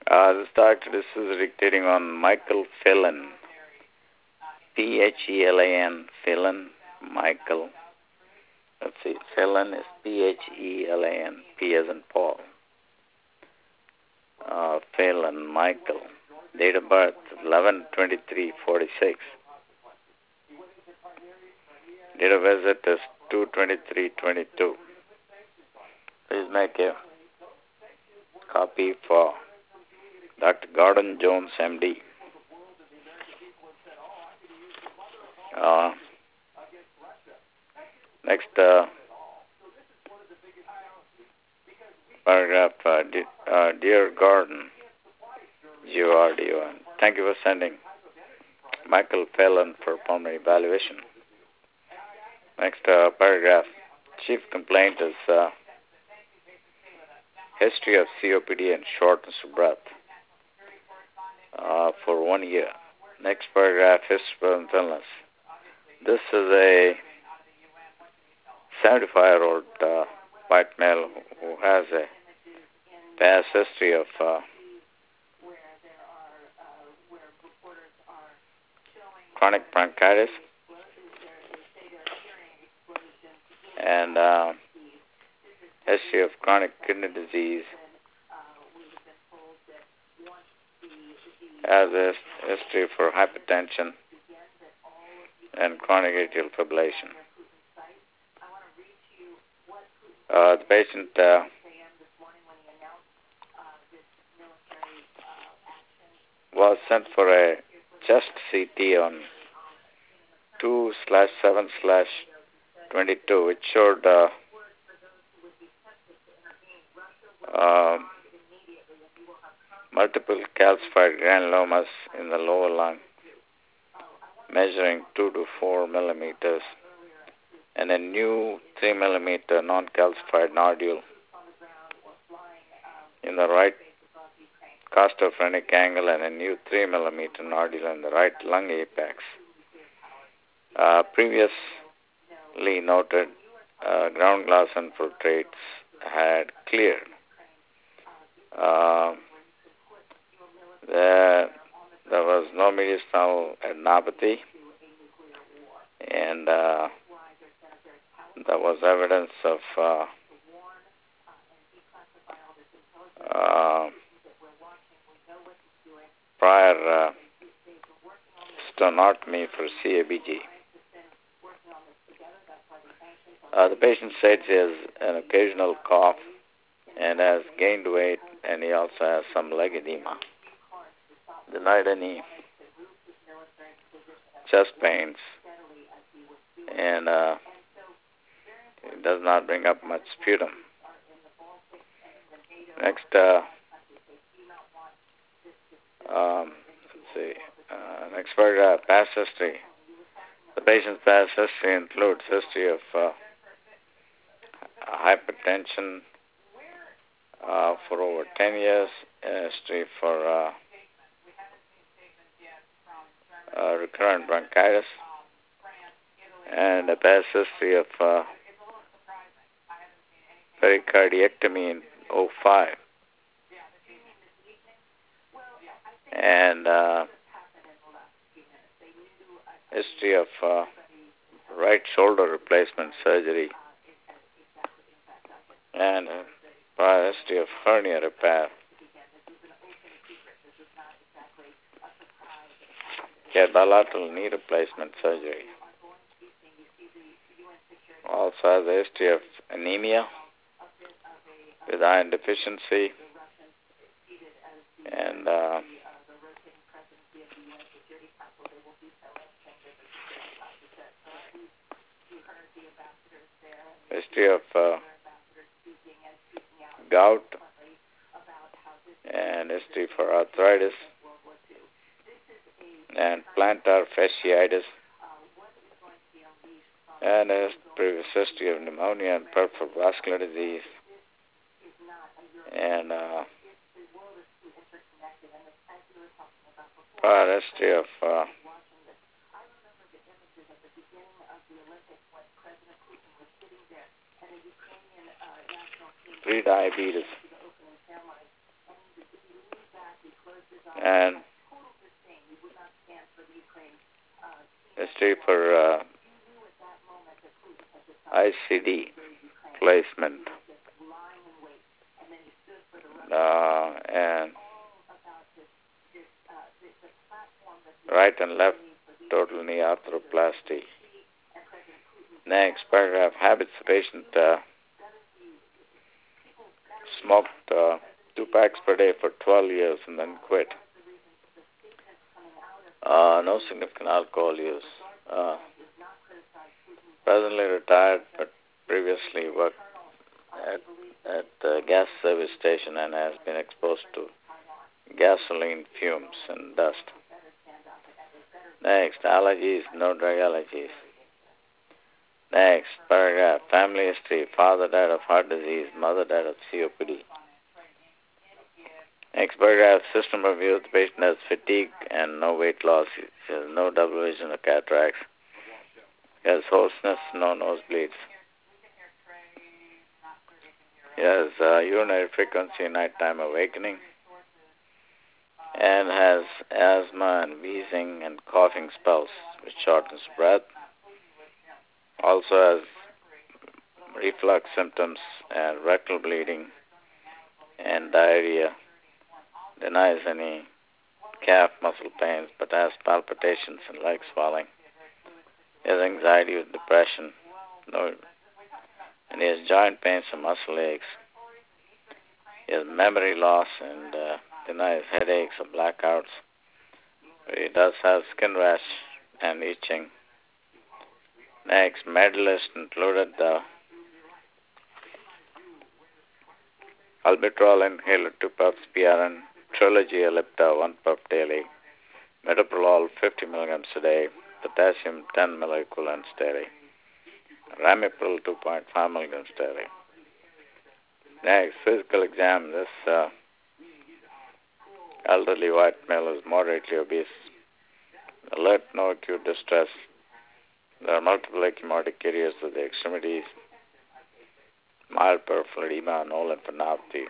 This is dictating on Michael Phelan. Phelan. Phelan. Michael. Let's see. Phelan is Phelan. P as in Paul. Phelan Michael. Date of birth 11/23/46. Date of visit is 2/23/22. Please make a copy for Dr. Gordon Jones, MD. Next paragraph, Dear Gordon, G-O-R-D-O-N. Thank you for sending Michael Phelan for pulmonary evaluation. Next paragraph, chief complaint is history of COPD and shortness of breath for 1 year. Next paragraph, history of illness. This is a 75-year-old white male who has a past history of chronic bronchitis and history of chronic kidney disease, has a history for hypertension and chronic atrial fibrillation. The patient was sent for a chest CT on 2/7/22, which showed multiple calcified granulomas in the lower lung, measuring 2 to 4 millimeters, and a new 3 millimeter non-calcified nodule in the right costophrenic angle, and a new 3 millimeter nodule in the right lung apex. Previously noted ground glass infiltrates had cleared. There was no mediastinal adenopathy, and there was evidence of prior stenotomy for CABG. The patient said he has an occasional cough and has gained weight, and he also has some leg edema. Denied any chest pains, and it does not bring up much sputum. Next, next paragraph, past history. The patient's past history includes history of hypertension for over 10 years, history for recurrent bronchitis, and a past history of pericardiectomy in 2005. And history of right shoulder replacement surgery, and prior history of hernia repair. He had bilateral knee replacement surgery. Also has a history of anemia with iron deficiency, and history of gout, and history for arthritis and plantar fasciitis, and a previous history of pneumonia and peripheral vascular disease, and prior history of prediabetes. And history for ICD placement. And right and left total knee arthroplasty. Next paragraph, habits. The patient smoked 2 packs per day for 12 years and then quit. No significant alcohol use. Presently retired, but previously worked at the gas service station and has been exposed to gasoline fumes and dust. Next, allergies, no drug allergies. Next paragraph, family history. Father died of heart disease, mother died of COPD. Next paragraph, system review. The patient has fatigue and no weight loss. He has no double vision or cataracts. He has hoarseness, no nosebleeds. He has urinary frequency, nighttime awakening, and has asthma and wheezing and coughing spells, which shortens breath. Also has reflux symptoms and rectal bleeding and diarrhea. Denies any calf muscle pains, but has palpitations and leg swelling. He has anxiety with depression, and he has joint pains and muscle aches. He has memory loss and denies headaches or blackouts. He does have skin rash and itching. Next, medalist included the albuterol inhaler 2 puffs, PRN, Trilogy Ellipta 1 puff daily, metoprolol 50 milligrams a day, potassium 10 milliequivalents daily, ramipril 2.5 milligrams daily. Next, physical exam. This elderly white male is moderately obese, alert, no acute distress. There are multiple ecchymotic areas of the extremities, mild peripheral edema, no lymphadenopathy.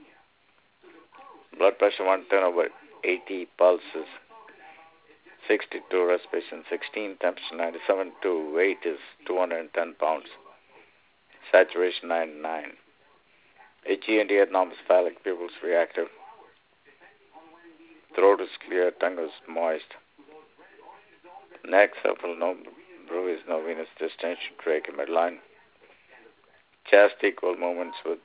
Blood pressure 110/80, pulses 62, respiration 16, temperature 97.2, weight is 210 pounds, saturation 99. HEND abnormal-cephalic, pupils reactive, throat is clear, tongue is moist. Neck surface, no bruise, no venous distension, trachea midline. Chest equal movements with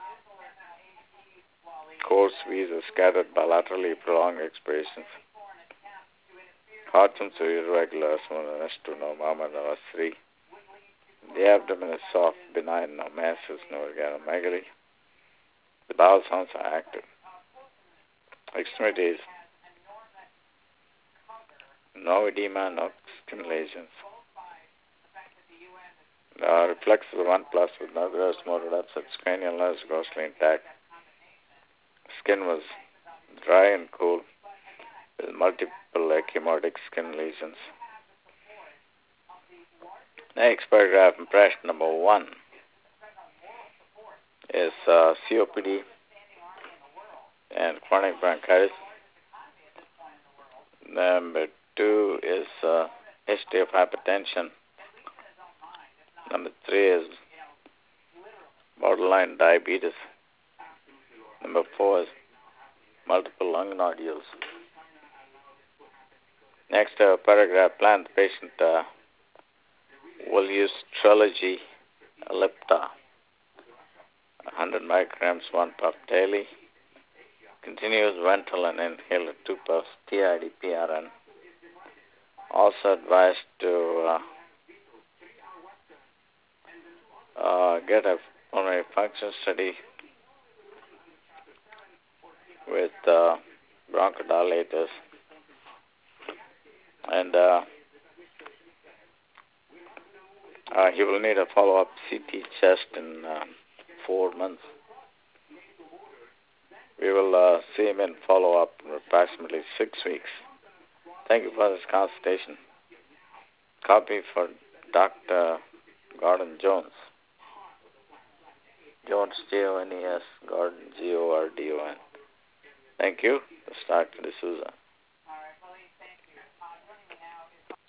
coarse wheezes scattered bilaterally, prolonged expirations. Heart rhythms are irregular, S1, S2, no murmur, no S3. The abdomen is soft, benign, no masses, no organomegaly. The bowel sounds are active. Extremities, no edema, no stimulations. Reflexive 1 plus with no gross motor upsets, cranial nerves grossly intact. Skin was dry and cool with multiple ecchymotic skin lesions. Next paragraph, impression number 1 is COPD and chronic bronchitis. Number 2 is history of hypertension. Number 3 is borderline diabetes. Number 4 is multiple lung nodules. Next paragraph, plan. The patient will use Trilogy Ellipta, 100 micrograms, 1 puff daily. Continuous Ventolin inhaler 2 puffs, TID PRN. Also advised to get a pulmonary function study with bronchodilators, and he will need a follow-up CT chest in 4 months. We will see him in follow-up in approximately 6 weeks. Thank you for this consultation. Copy for Dr. Gordon Jones. Jones, Jones, Gordon, Gordon. Thank you. This Dr. D'Souza.